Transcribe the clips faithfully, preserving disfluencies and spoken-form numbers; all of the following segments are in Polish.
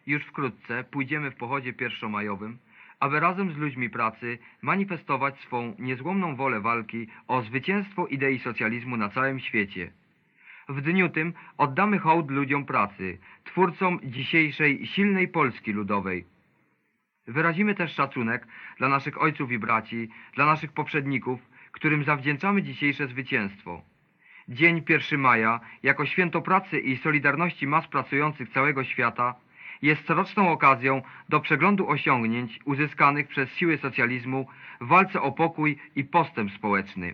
Już wkrótce pójdziemy w pochodzie pierwszomajowym, aby razem z ludźmi pracy manifestować swą niezłomną wolę walki o zwycięstwo idei socjalizmu na całym świecie. W dniu tym oddamy hołd ludziom pracy, twórcom dzisiejszej silnej Polski Ludowej. Wyrazimy też szacunek dla naszych ojców i braci, dla naszych poprzedników, którym zawdzięczamy dzisiejsze zwycięstwo. Dzień pierwszego maja, jako święto pracy i solidarności mas pracujących całego świata, jest coroczną okazją do przeglądu osiągnięć uzyskanych przez siły socjalizmu w walce o pokój i postęp społeczny.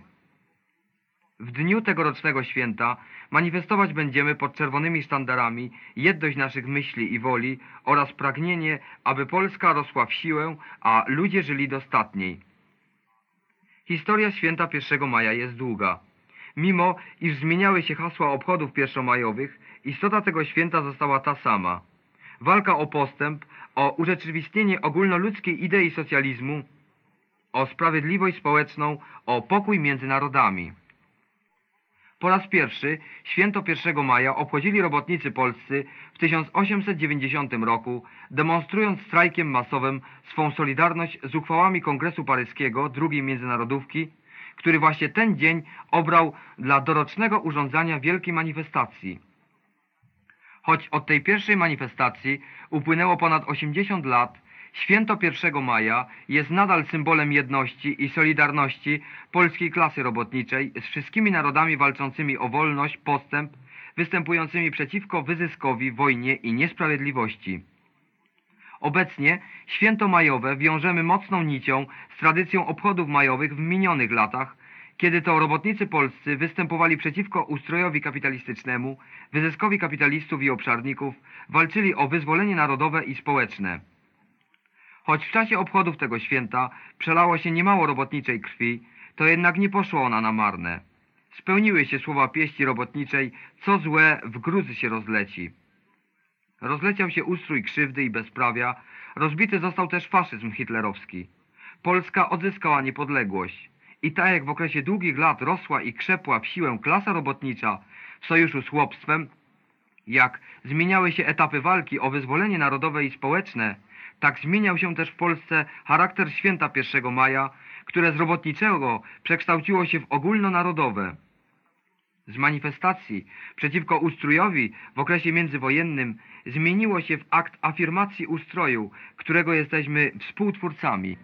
W dniu tegorocznego święta manifestować będziemy pod czerwonymi sztandarami jedność naszych myśli i woli oraz pragnienie, aby Polska rosła w siłę, a ludzie żyli dostatniej. Historia święta pierwszego maja jest długa. Mimo iż zmieniały się hasła obchodów pierwszomajowych, istota tego święta została ta sama. Walka o postęp, o urzeczywistnienie ogólnoludzkiej idei socjalizmu, o sprawiedliwość społeczną, o pokój między narodami. Po raz pierwszy święto pierwszego maja obchodzili robotnicy polscy w tysiąc osiemset dziewięćdziesiątym roku, demonstrując strajkiem masowym swą solidarność z uchwałami Kongresu Paryskiego drugiej Międzynarodówki, który właśnie ten dzień obrał dla dorocznego urządzania wielkiej manifestacji. Choć od tej pierwszej manifestacji upłynęło ponad osiemdziesiąt lat, święto pierwszego maja jest nadal symbolem jedności i solidarności polskiej klasy robotniczej z wszystkimi narodami walczącymi o wolność, postęp, występującymi przeciwko wyzyskowi, wojnie i niesprawiedliwości. Obecnie święto majowe wiążemy mocną nicią z tradycją obchodów majowych w minionych latach, kiedy to robotnicy polscy występowali przeciwko ustrojowi kapitalistycznemu, wyzyskowi kapitalistów i obszarników, walczyli o wyzwolenie narodowe i społeczne. Choć w czasie obchodów tego święta przelało się niemało robotniczej krwi, to jednak nie poszła ona na marne. Spełniły się słowa pieści robotniczej, co złe w grudzy się rozleci. Rozleciał się ustrój krzywdy i bezprawia, rozbity został też faszyzm hitlerowski. Polska odzyskała niepodległość. I tak jak w okresie długich lat rosła i krzepła w siłę klasa robotnicza w sojuszu z chłopstwem, jak zmieniały się etapy walki o wyzwolenie narodowe i społeczne, tak zmieniał się też w Polsce charakter święta pierwszego maja, które z robotniczego przekształciło się w ogólnonarodowe. Z manifestacji przeciwko ustrojowi w okresie międzywojennym zmieniło się w akt afirmacji ustroju, którego jesteśmy współtwórcami.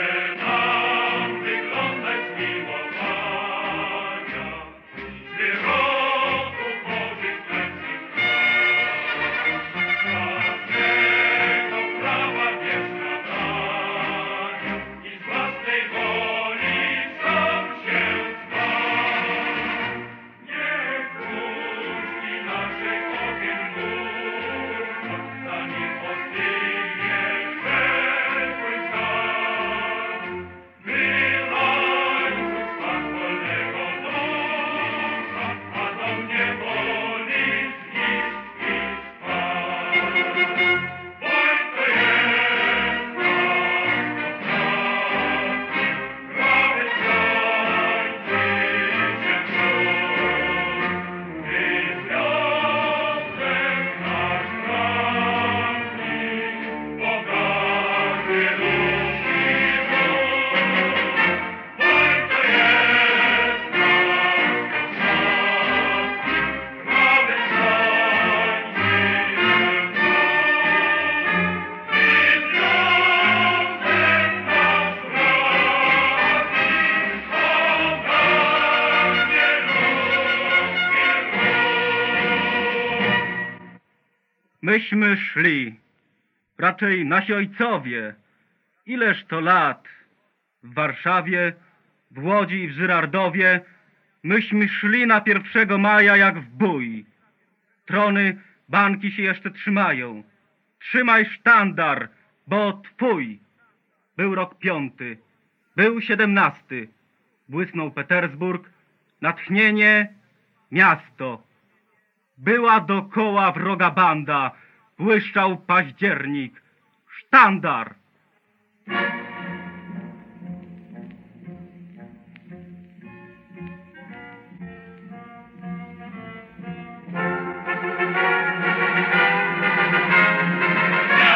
Myśmy szli, raczej nasi ojcowie, ileż to lat, w Warszawie, w Łodzi i w Żyrardowie, myśmy szli na pierwszego maja jak w bój. Trony, banki się jeszcze trzymają. Trzymaj sztandar, bo twój. Był rok piąty, był siedemnasty. Błysnął Petersburg, natchnienie, miasto. Była dokoła wroga banda, błyszczał październik, sztandar. Yeah.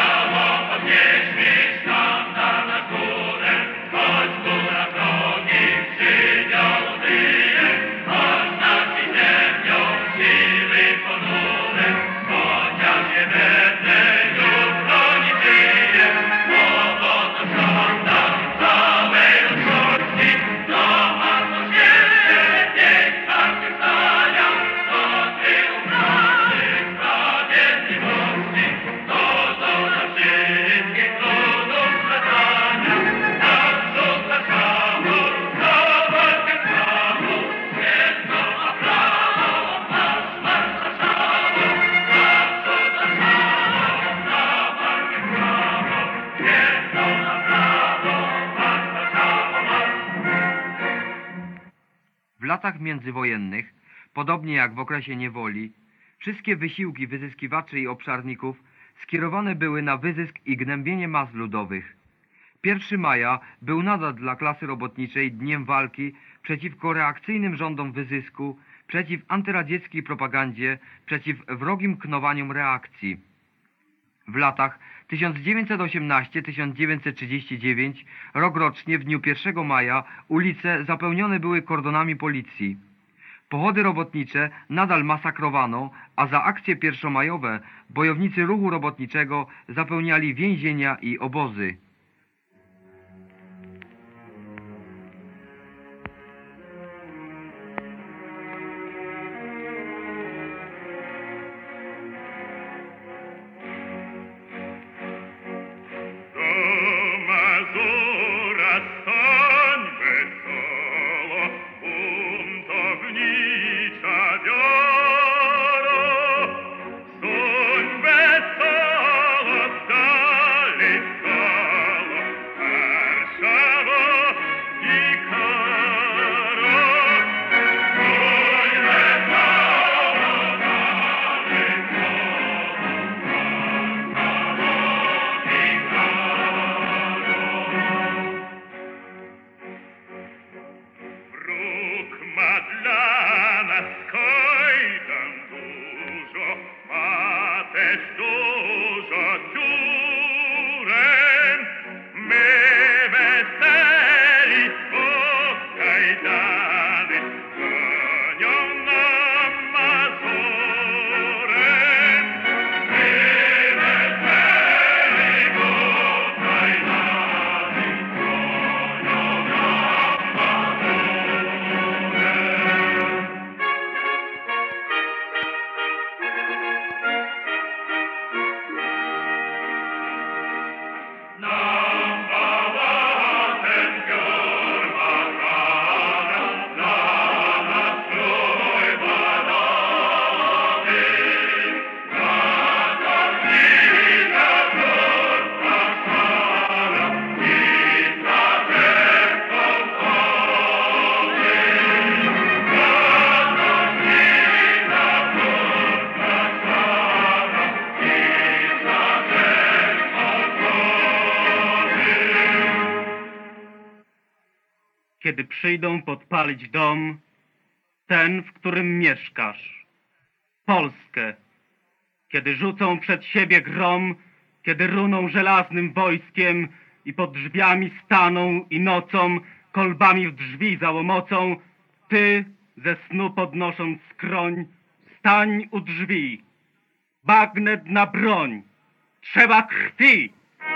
latach międzywojennych, podobnie jak w okresie niewoli, wszystkie wysiłki wyzyskiwaczy i obszarników skierowane były na wyzysk i gnębienie mas ludowych. pierwszego maja był nadal dla klasy robotniczej dniem walki przeciwko reakcyjnym rządom wyzysku, przeciw antyradzieckiej propagandzie, przeciw wrogim knowaniom reakcji. W latach tysiąc dziewięćset osiemnasty do tysiąc dziewięćset trzydziestego dziewiątego rokrocznie w dniu pierwszego maja ulice zapełnione były kordonami policji. Pochody robotnicze nadal masakrowano, a za akcje pierwszomajowe bojownicy ruchu robotniczego zapełniali więzienia i obozy. Kiedy przyjdą podpalić dom, ten, w którym mieszkasz, Polskę, kiedy rzucą przed siebie grom, kiedy runą żelaznym wojskiem i pod drzwiami staną i nocą kolbami w drzwi załomocą, ty, ze snu podnosząc skroń, stań u drzwi, bagnet na broń, trzeba krwi!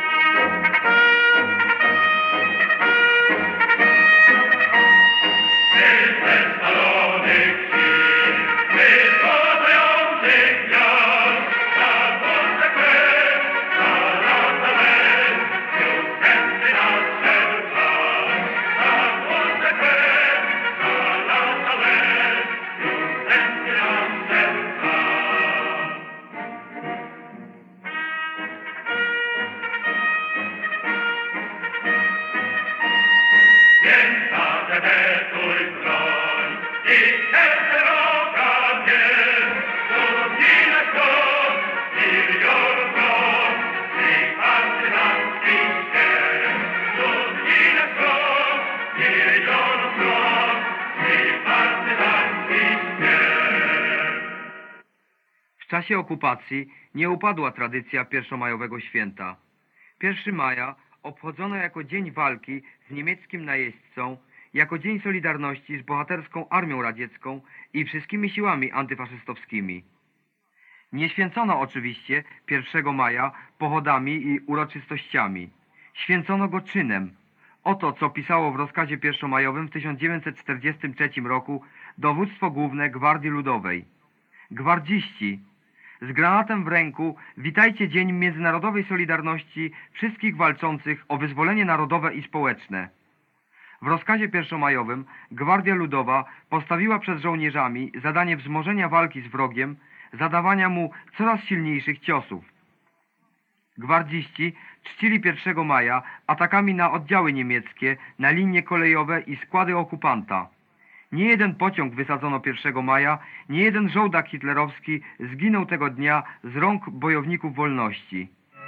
W czasie okupacji nie upadła tradycja pierwszomajowego święta. pierwszego maja obchodzono jako dzień walki z niemieckim najeźdźcą, jako dzień solidarności z bohaterską armią radziecką i wszystkimi siłami antyfaszystowskimi. Nie święcono oczywiście pierwszego maja pochodami i uroczystościami. Święcono go czynem. Oto, co pisało w rozkazie pierwszomajowym w tysiąc dziewięćset czterdziestym trzecim roku Dowództwo Główne Gwardii Ludowej. Gwardziści, z granatem w ręku witajcie Dzień Międzynarodowej Solidarności wszystkich walczących o wyzwolenie narodowe i społeczne. W rozkazie pierwszomajowym Gwardia Ludowa postawiła przed żołnierzami zadanie wzmożenia walki z wrogiem, zadawania mu coraz silniejszych ciosów. Gwardziści czcili pierwszego maja atakami na oddziały niemieckie, na linie kolejowe i składy okupanta. Nie jeden pociąg wysadzono pierwszego maja, nie jeden żołdak hitlerowski zginął tego dnia z rąk bojowników wolności.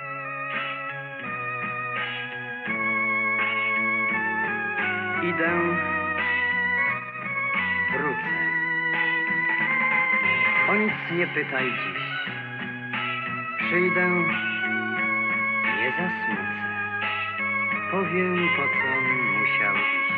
Idę, wrócę. O nic nie pytaj dziś. Przyjdę, nie zasmucę. Powiem, po co musiał iść.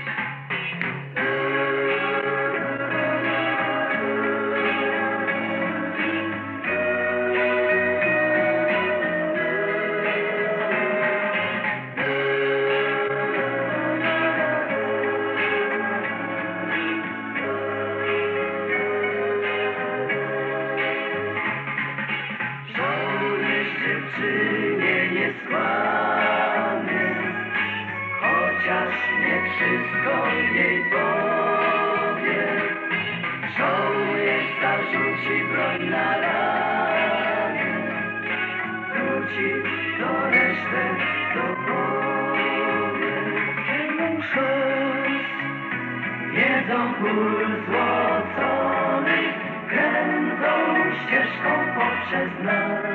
Dziewczynie niesławny, chociaż nie wszystko jej powie. Żołnierz zarzuci broń na ramię, wróci do resztę dopowie. Ten szos wiedzą ból złocony, krętą ścieżką poprzez nas.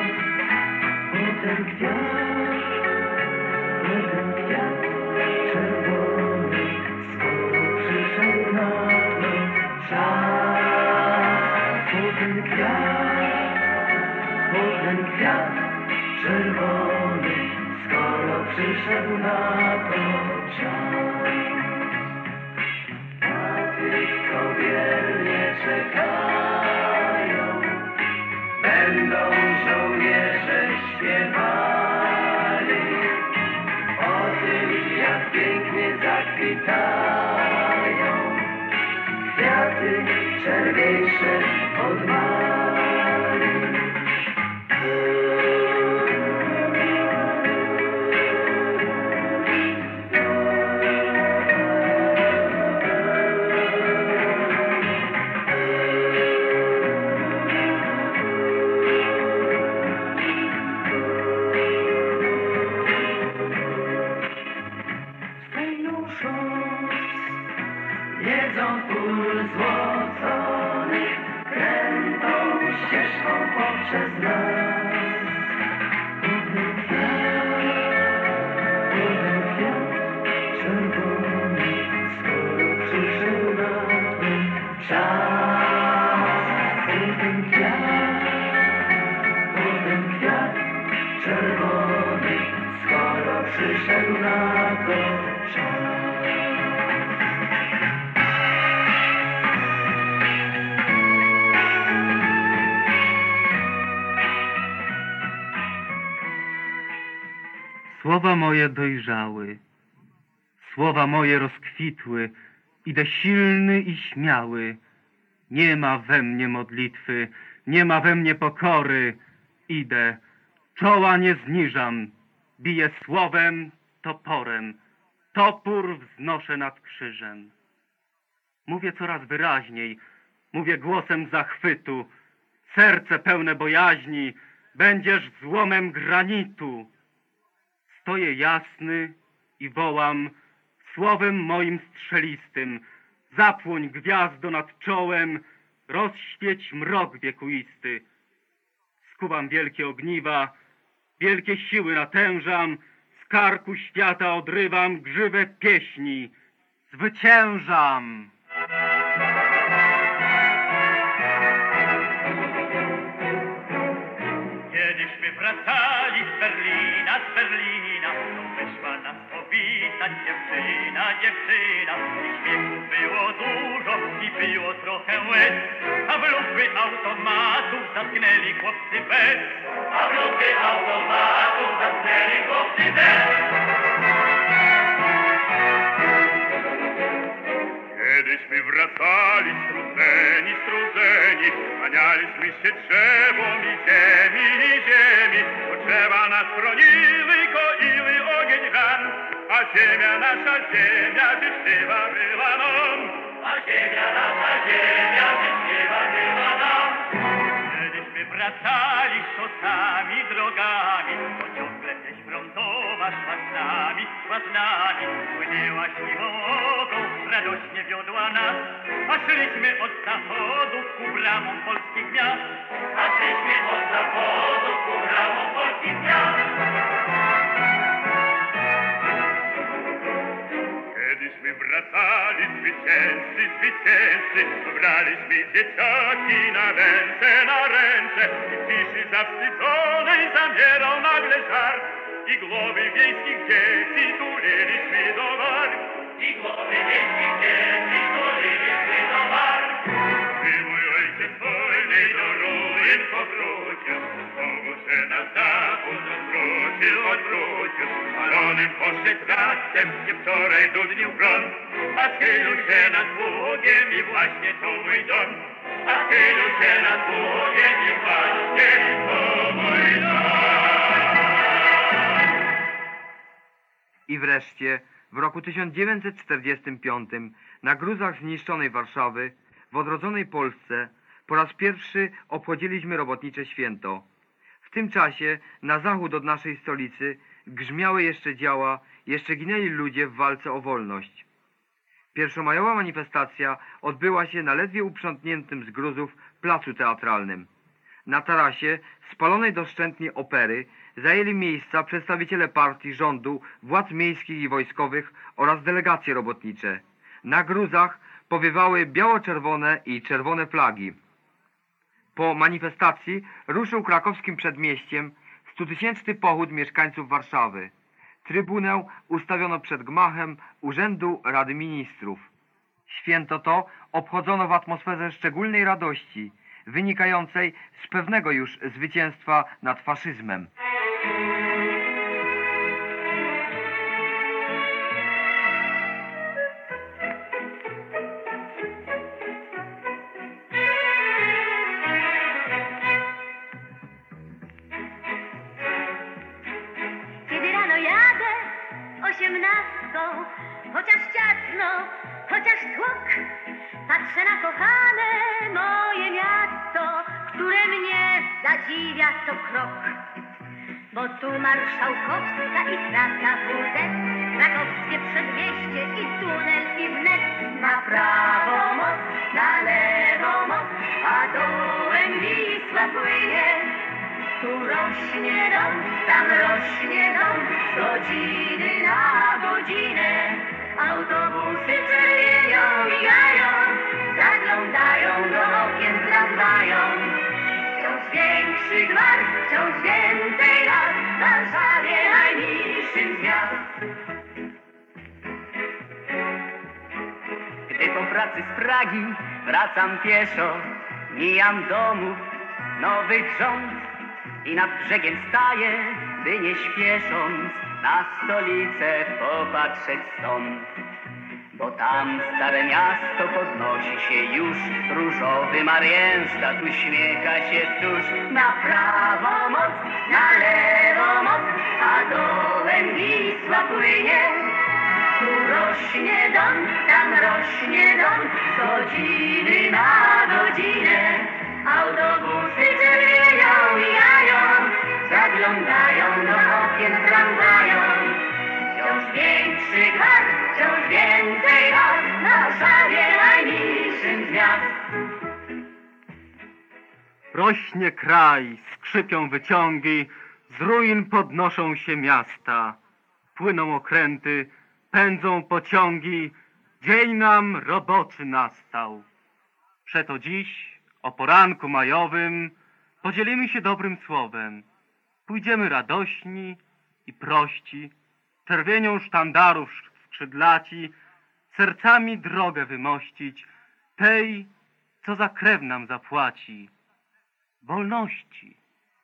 Ten kwiat, ten kwiat czerwony, skoro przyszedł na to czas. O ten kwiat, o ten kwiat czerwony, skoro przyszedł na to czas. A tych, co wiernie czekają, będą żołnierze śpiewali o tym, jak pięknie zakwitają kwiaty czerwiejsze od malin. Jedzą pól złocony, krętą ścieżką poprzez nas. Potem kwiat, potem kwiat czerwony, skoro przyszedł na to czas. Potem kwiat, potem kwiat czerwony, skoro przyszedł na to czas. Słowa moje dojrzały, słowa moje rozkwitły, idę silny i śmiały. Nie ma we mnie modlitwy, nie ma we mnie pokory. Idę, czoła nie zniżam, biję słowem, toporem, topór wznoszę nad krzyżem. Mówię coraz wyraźniej, mówię głosem zachwytu, serce pełne bojaźni, będziesz złomem granitu. Stoję jasny i wołam słowem moim strzelistym: zapłoń gwiazdo nad czołem, rozświeć mrok wiekuisty. Skuwam wielkie ogniwa, wielkie siły natężam, z karku świata odrywam grzywę pieśni. Zwyciężam! Kiedyśmy wracali z Berlina, z Berlina, to wyszła nas powitać dziewczyna, dziewczyna. I śmiechu było dużo i było trochę łez, a w lupy automatów zatknęli chłopcy bez. A w lupy automatów zatknęli chłopcy bez. Kiedyśmy wracali strudzeni, strudzeni, kłanialiśmy się drzewom i ziemi, i ziemi. Bo drzewa nas chroniły, koiły ogień ran, a ziemia, nasza ziemia, życzliwa była nam. A ziemia, nasza ziemia, życzliwa była nam. Kiedyśmy wracali szosami, drogami, to ciągle pieśń frontowa szła z nami, szła z nami, płynęła siwą ogą, radośnie wiodła nas, a szliśmy od zachodu ku bramom polskich miast, a szliśmy od zachodu ku bramom polskich miast. Kiedyśmy wracali zwycięzcy, zwycięzcy, braliśmy dzieciaki na ręce, na ręce i w ciszy zawstydzonej zamierał nagle żar i głowy wiejskich dzieci tuliliśmy do walk. I głowy wiejskich dzieci tuliliśmy do walk. Gdy mój ojciec wolny do ruin powrócił, znowu się na zachód odwrócił, odwrócił. Spalonym poszedł raptem, gdzie wczoraj dudnił grom, a schylił się nad Bugiem i właśnie to mój dom. A schylił się nad Bugiem i właśnie to mój dom. I wreszcie w roku tysiąc dziewięćset czterdziestym piątym na gruzach zniszczonej Warszawy w odrodzonej Polsce po raz pierwszy obchodziliśmy robotnicze święto. W tym czasie na zachód od naszej stolicy grzmiały jeszcze działa, jeszcze ginęli ludzie w walce o wolność. Pierwszomajowa manifestacja odbyła się na ledwie uprzątniętym z gruzów placu teatralnym. Na tarasie spalonej doszczętnie opery zajęli miejsca przedstawiciele partii, rządu, władz miejskich i wojskowych oraz delegacje robotnicze. Na gruzach powiewały biało-czerwone i czerwone flagi. Po manifestacji ruszył krakowskim przedmieściem stutysięczny pochód mieszkańców Warszawy. Trybunę ustawiono przed gmachem Urzędu Rady Ministrów. Święto to obchodzono w atmosferze szczególnej radości, wynikającej z pewnego już zwycięstwa nad faszyzmem. Kiedy rano jadę osiemnastką, chociaż ciasno, chociaż tłok, patrzę na kochane moje miasto, które mnie zadziwia co krok. Bo tu Marszałkowska i trasa W Z, krakowskie przedmieście i tunel i wnet. Na prawo most, na lewo most, a dołem Wisła płynie. Tu rośnie dom, tam rośnie dom, z godziny na godzinę. Autobusy czerwienią migają, zaglądają do okien tramwają. Wciąż większy gwar, wciąż więcej lat, w Warszawie najmilszym z miast. Gdy po pracy z Pragi wracam pieszo, mijam domów nowych rząd i nad brzegiem staję, by nie śpiesząc na stolicę popatrzeć stąd. Bo tam stare miasto podnosi się już, różowy Marienstadt uśmiecha się tuż. Na prawo most, na lewo most, a dołem Wisła płynie. Tu rośnie dom, tam rośnie dom, z godziny na godzinę. Autobusy czerwienią mijają, zaglądają do okien tramwają. Wciąż większy gwar, wciąż więcej lat, w Warszawie najmilszym z miast. Rośnie kraj, skrzypią wyciągi, z ruin podnoszą się miasta. Płyną okręty, pędzą pociągi, dzień nam roboczy nastał. Przeto dziś, o poranku majowym, podzielimy się dobrym słowem. Pójdziemy radośni i prości, czerwienią sztandarów skrzydlaci, sercami drogę wymościć, tej, co za krew nam zapłaci, wolności.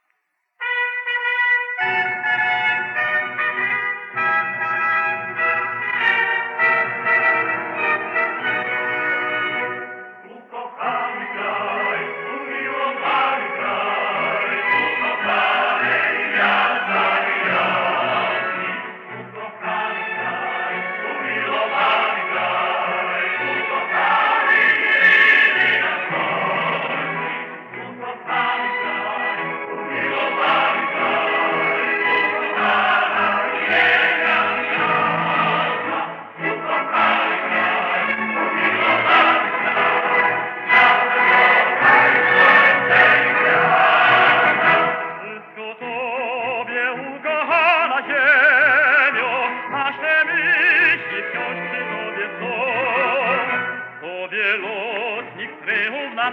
Ukochany kraj, umiłowany kraj, ukochany miasta i racji. Ukochany kraj, umiłowany kraj, ukochany jedyny nasz Polski. Ukochany kraj, umiłowany kraj,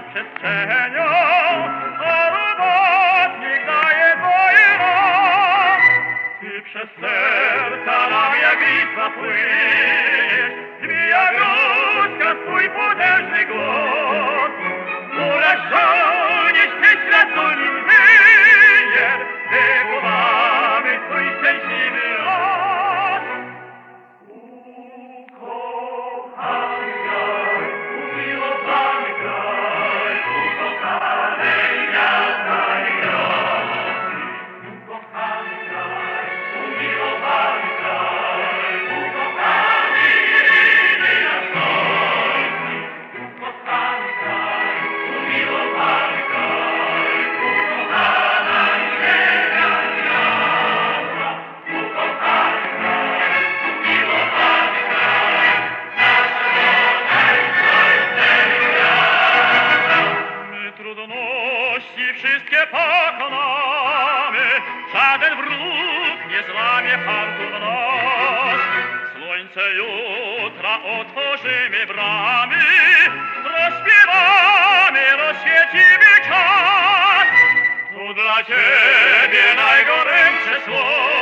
przestrzenią, a robotnik daje twoje rąk. Ty przez serca nam jak bitwa płyniesz, zbija gruszka swój potężny głos. Uraż żołnierz, ty stracony inżynier, wychowamy twój szczęśliwy los. Ukochany kraj, umiłowany kraj, ukochane miasta i gromy. Ukochany kraj, umiłowany kraj, ukochany jedyny nasz ojciec. Ukochany kraj, umiłowany kraj, ukochana ziemia i miasta. Ukochany kraj, umiłowany kraj, my trudności wszystkie pokonamy, żaden wróg nie złamie hartu w nos. Słońce jutra otworzymy bramy, rozśpiewamy, rozświecimy czas. Tu dla ciebie najgorętsze słowo.